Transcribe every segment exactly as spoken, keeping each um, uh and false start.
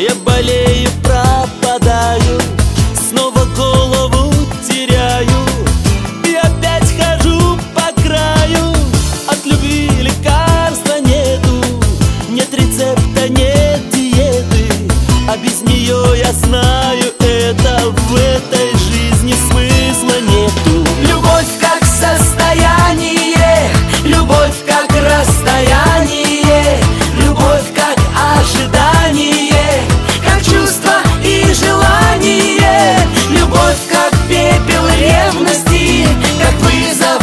Я болею, пропадаю, снова голову теряю, и опять хожу по краю. От любви лекарства нету, нет рецепта, нет диеты, а без нее я знаю это, в этой жизни смысла нету. Любовь как состояние, любовь как расстояние, любовь как ожидание, как чувство и желание, любовь как пепел ревности, как вызов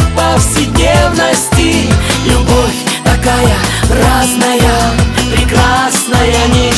повседневности. Любовь такая разная, прекрасная, нежная.